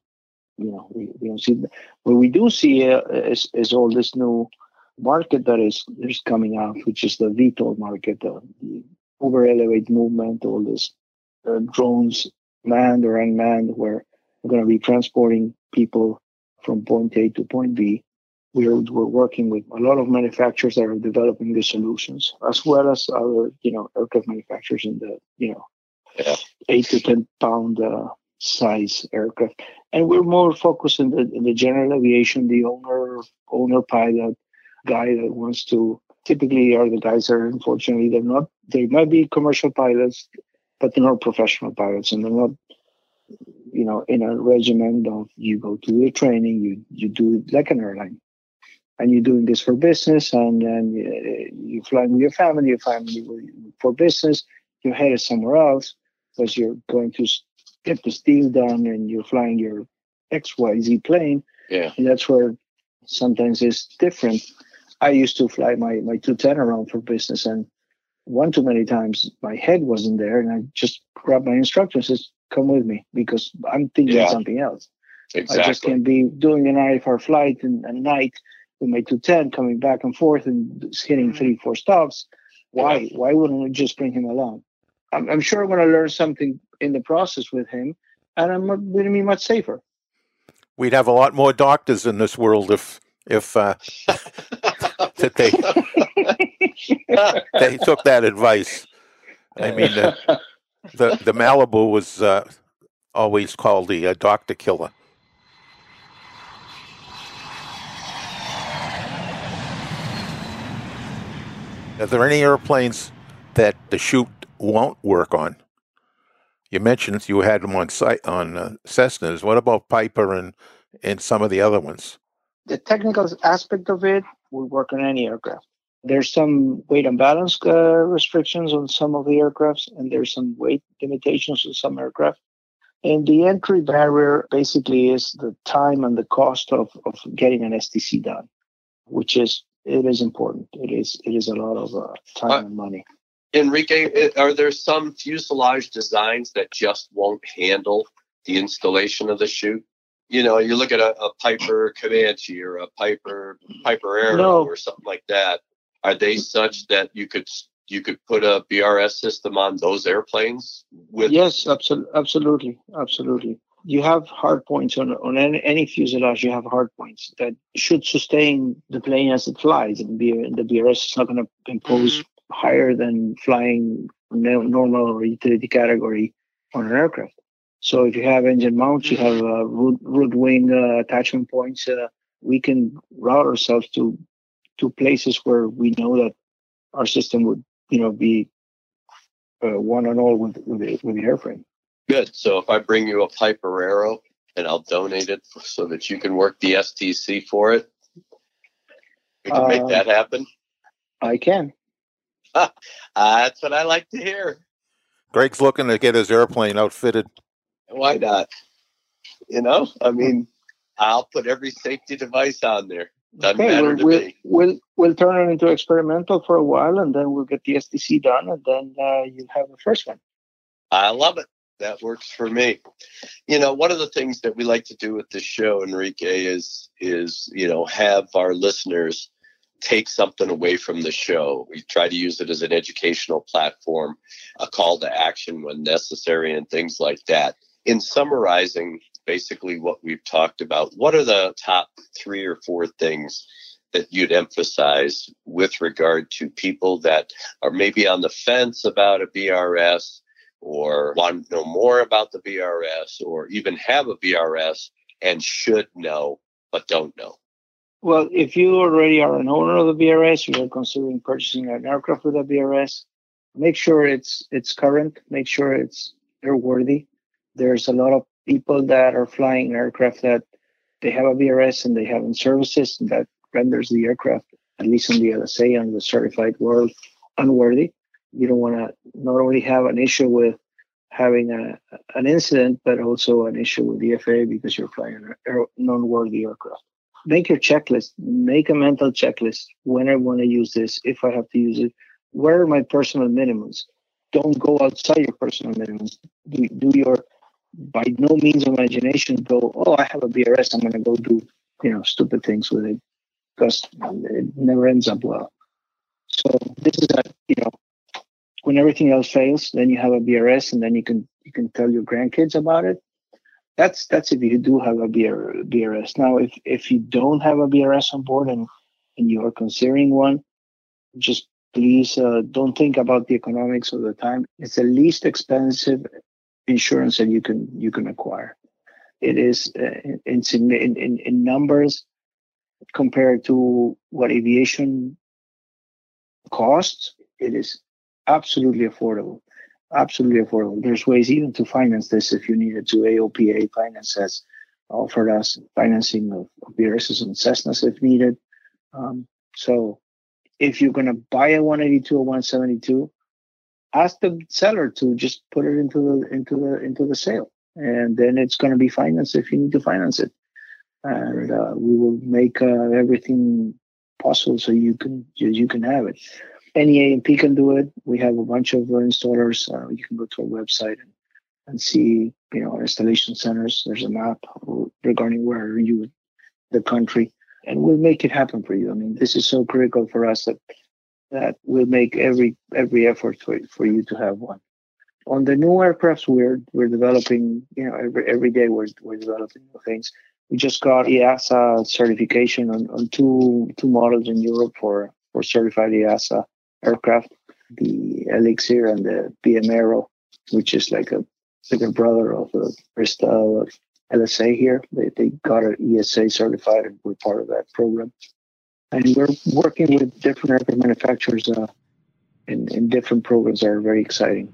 We don't see that. What we do see is all this new market that is coming out, which is the VTOL market, the over elevate movement, all this drones, manned or unmanned, where we're going to be transporting people from point A to point B. We're working with a lot of manufacturers that are developing these solutions, as well as other, aircraft manufacturers in the, 8 to 10 pound size aircraft. And we're more focused in the general aviation, the owner pilot guy that wants to, typically are the guys that are, unfortunately, they might be commercial pilots, but they're not professional pilots, and they're not, in a regimen of, you go to the training, you do it like an airline, and you're doing this for business, and then you're flying with your family for business, your head is somewhere else, because you're going to get this deal done, and you're flying your XYZ plane. Yeah. And that's where sometimes it's different. I used to fly my 210 around for business, and one too many times my head wasn't there, and I just grabbed my instructor and says, "Come with me," because I'm thinking something else. Exactly. I just can't be doing an IFR flight and at night with my 210 coming back and forth and hitting 3-4 stops. Why? Why wouldn't we just bring him along? I'm sure I'm going to learn something in the process with him, and I'm going to be much safer. We'd have a lot more doctors in this world if that they took that advice. I mean, the Malibu was always called the doctor killer. Are there any airplanes that the chute won't work on? You mentioned you had them on site on Cessnas. What about Piper and some of the other ones? The technical aspect of it will work on any aircraft. There's some weight and balance restrictions on some of the aircrafts, and there's some weight limitations on some aircraft. And the entry barrier basically is the time and the cost of getting an STC done, which is important. It is a lot of time and money. Enrique, are there some fuselage designs that just won't handle the installation of the chute? You know, you look at a Piper Comanche or a Piper Arrow or something like that. Are they such that you could put a BRS system on those airplanes? Yes, absolutely. You have hard points on any fuselage. You have hard points that should sustain the plane as it flies, and the BRS is not going to impose higher than flying normal or utility category on an aircraft. So if you have engine mounts, you have root wing attachment points. We can route ourselves to places where we know that our system would, be one and all with the airframe. Good. So if I bring you a Piper Arrow and I'll donate it so that you can work the STC for it, we can make that happen. I can. That's what I like to hear. Greg's looking to get his airplane outfitted. Why not? I'll put every safety device on there. Doesn't matter to me. We'll turn it into experimental for a while, and then we'll get the STC done, and then you'll have the first one. I love it. That works for me. One of the things that we like to do with this show, Enrique, is have our listeners take something away from the show. We try to use it as an educational platform, a call to action when necessary, and things like that. In summarizing basically what we've talked about, what are the top 3 or 4 things that you'd emphasize with regard to people that are maybe on the fence about a BRS or want to know more about the BRS or even have a BRS and should know but don't know? Well, if you already are an owner of the BRS, you're considering purchasing an aircraft with a BRS, make sure it's current, make sure it's airworthy. There's a lot of people that are flying aircraft that they have a BRS and they have in services, and that renders the aircraft, at least in the LSA and the certified world, unworthy. You don't want to not only have an issue with having an incident, but also an issue with the FAA because you're flying an non-worthy aircraft. Make your checklist. Make a mental checklist. When I want to use this, if I have to use it, where are my personal minimums? Don't go outside your personal minimums. Do your, by no means of imagination, go, oh, I have a BRS, I'm going to go do, stupid things with it, because it never ends up well. So this is when everything else fails, then you have a BRS, and then you can tell your grandkids about it. That's if you do have a BRS. Now, if you don't have a BRS on board and you are considering one, just please don't think about the economics of the time. It's the least expensive insurance that you can acquire. It is in numbers compared to what aviation costs. It is absolutely affordable. Absolutely affordable. There's ways even to finance this if you needed to. AOPA Finance has offered us financing of BRSs and Cessnas if needed. So if you're going to buy a 182 or 172, ask the seller to just put it into the sale, and then it's going to be financed if you need to finance it, and we will make everything possible so you can have it. any A&P can do it. We have a bunch of installers. You can go to our website and see, our installation centers. There's a map regarding where the country, and we'll make it happen for you. I mean, this is so critical for us that we'll make every effort for you to have one. On the new aircrafts, we're developing, every day we're developing new things. We just got EASA certification on two models in Europe for certified EASA aircraft, the Elixir and the BM Aero, which is like a bigger brother of the Bristol LSA here. They got an ESA certified, and we're part of that program. And we're working with different aircraft manufacturers in different programs that are very exciting.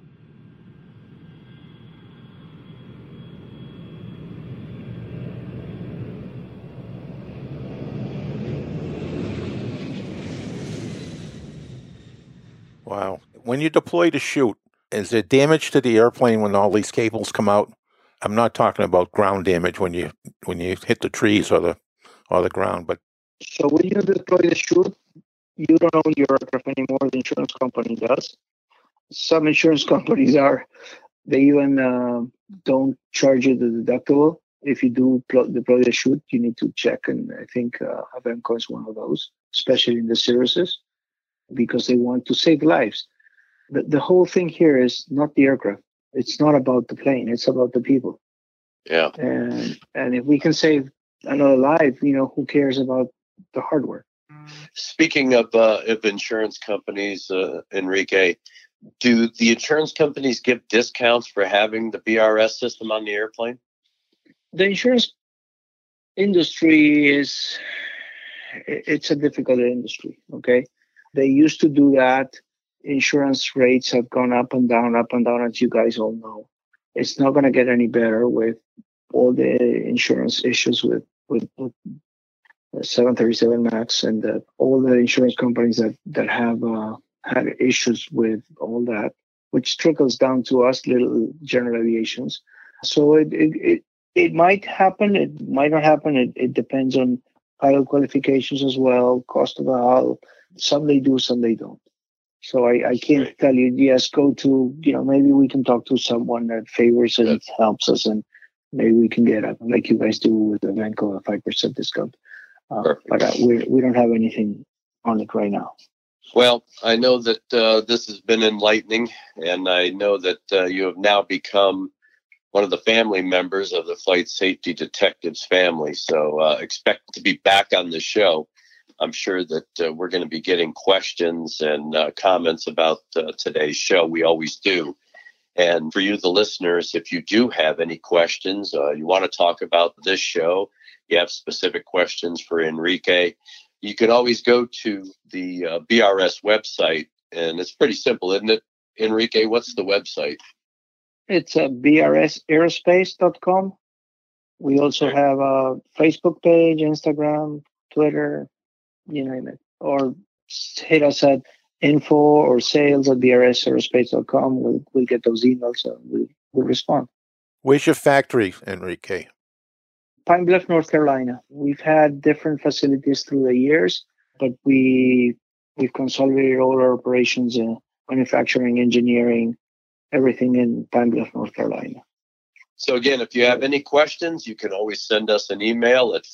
Wow. When you deploy to shoot, is there damage to the airplane when all these cables come out? I'm not talking about ground damage when you hit the trees or the ground, but so when you deploy to shoot, you don't own your aircraft anymore. The insurance company does. Some insurance companies they even don't charge you the deductible. If you do deploy the shoot, you need to check, and I think Avemco is one of those, especially in the Cirruses, because they want to save lives. The whole thing here is not the aircraft. It's not about the plane. It's about the people. Yeah. And if we can save another life, who cares about the hardware? Speaking of insurance companies, Enrique, do the insurance companies give discounts for having the BRS system on the airplane? The insurance industry it's a difficult industry, okay? They used to do that. Insurance rates have gone up and down, as you guys all know. It's not going to get any better with all the insurance issues with 737 MAX and all the insurance companies that have had issues with all that, which trickles down to us little general aviations. So it might happen. It might not happen. It depends on pilot qualifications as well, cost of the hull. Some they do, some they don't. So I can't tell you, yes, go to, maybe we can talk to someone that favors and helps us, and maybe we can get, like you guys do with the Avemco, a 5% discount. But we don't have anything on it right now. Well, I know that this has been enlightening, and I know that you have now become one of the family members of the Flight Safety Detectives family. So expect to be back on the show. I'm sure that we're going to be getting questions and comments about today's show. We always do. And for you, the listeners, if you do have any questions, you want to talk about this show, you have specific questions for Enrique, you can always go to the BRS website. And it's pretty simple, isn't it, Enrique? What's the website? It's brsaerospace.com. We also have a Facebook page, Instagram, Twitter, you name it. Or hit us at info or sales@brsaerospace.com. We'll get those emails and we'll respond. Where's your factory, Enrique? Pine Bluff, North Carolina. We've had different facilities through the years, but we've consolidated all our operations in manufacturing, engineering, everything in Pine Bluff, North Carolina. So again, if you have any questions, you can always send us an email at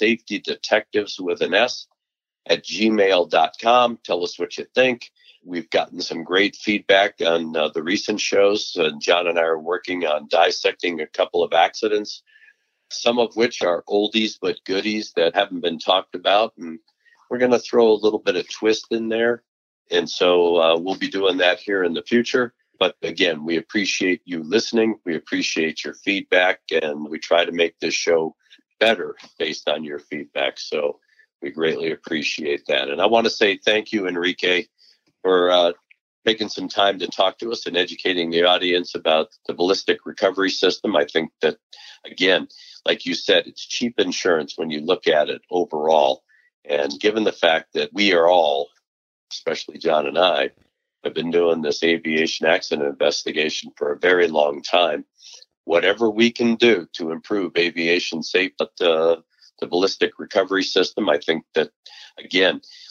flightsafetydetectives@gmail.com. Tell us what you think. We've gotten some great feedback on the recent shows. John and I are working on dissecting a couple of accidents, some of which are oldies but goodies that haven't been talked about. And we're going to throw a little bit of twist in there. And so we'll be doing that here in the future. But again, we appreciate you listening. We appreciate your feedback, and we try to make this show better based on your feedback. So we greatly appreciate that. And I want to say thank you, Enrique, for taking some time to talk to us and educating the audience about the ballistic recovery system. I think that, again, like you said, it's cheap insurance when you look at it overall. And given the fact that we are all, especially John and I, have been doing this aviation accident investigation for a very long time, whatever we can do to improve aviation safety, the ballistic recovery system, I think that, again,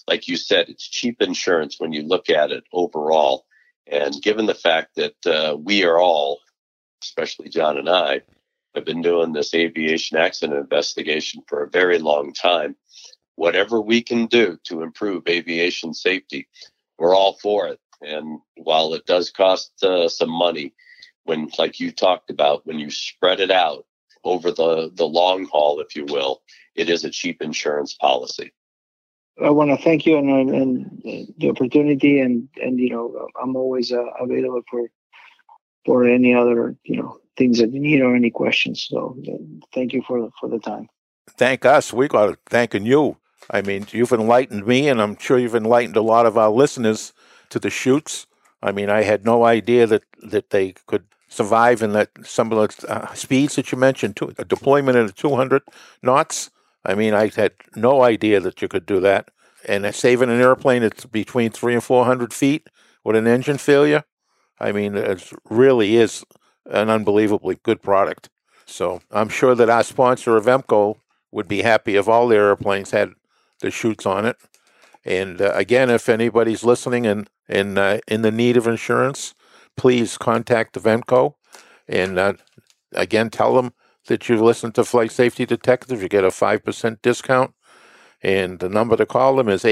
like you said, it's cheap insurance when you look at it overall. And given the fact that we are all, especially John and I, have been doing this aviation accident investigation for a very long time, whatever we can do to improve aviation safety, we're all for it. And while it does cost some money, when, like you talked about, when you spread it out over the long haul, if you will, it is a cheap insurance policy. I want to thank you and the opportunity, and I'm always available for any other things that you need or any questions. So thank you for the time. Thank us. We got to thanking you. I mean, you've enlightened me, and I'm sure you've enlightened a lot of our listeners to the chutes. I mean, I had no idea that they could survive in some of the speeds that you mentioned, a deployment at 200 knots. I mean, I had no idea that you could do that. And saving an airplane that's between 300 and 400 feet with an engine failure, I mean, it really is an unbelievably good product. So I'm sure that our sponsor, Avemco, would be happy if all their airplanes had the chutes on it. And again, if anybody's listening and in the need of insurance, please contact Avemco. And again, tell them that you listen to Flight Safety Detective. You get a 5% discount. And the number to call them is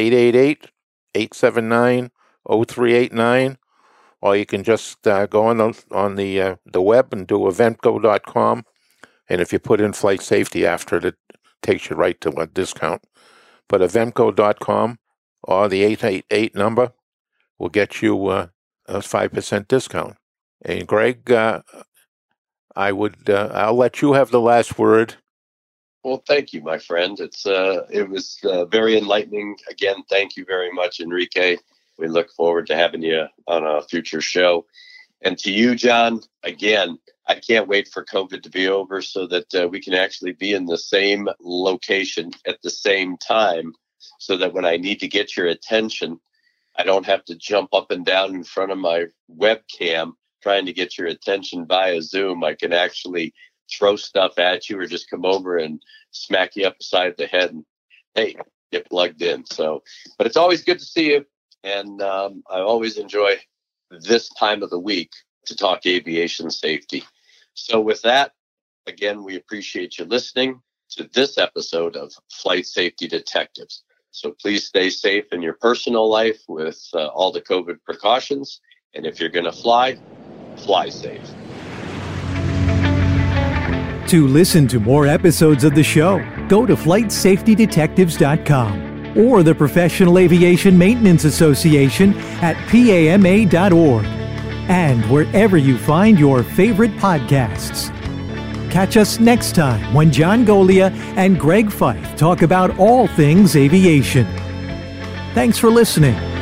888-879-0389. Or you can just go on the web and do avemco.com. And if you put in flight safety after it takes you right to a discount. But avemco.com or the 888 number will get you a 5% discount. And Greg, I'll let you have the last word. Well, thank you, my friend. It was very enlightening. Again, thank you very much, Enrique. We look forward to having you on a future show. And to you, John, again, I can't wait for COVID to be over so that we can actually be in the same location at the same time, so that when I need to get your attention, I don't have to jump up and down in front of my webcam trying to get your attention via Zoom. I can actually throw stuff at you or just come over and smack you upside the head and, hey, get plugged in. So, but it's always good to see you. And I always enjoy this time of the week to talk aviation safety. So with that, again, we appreciate you listening to this episode of Flight Safety Detectives. So please stay safe in your personal life with all the COVID precautions. And if you're going to fly, fly safe. To listen to more episodes of the show, go to FlightSafetyDetectives.com or the Professional Aviation Maintenance Association at PAMA.org and wherever you find your favorite podcasts. Catch us next time when John Golia and Greg Fife talk about all things aviation. Thanks for listening.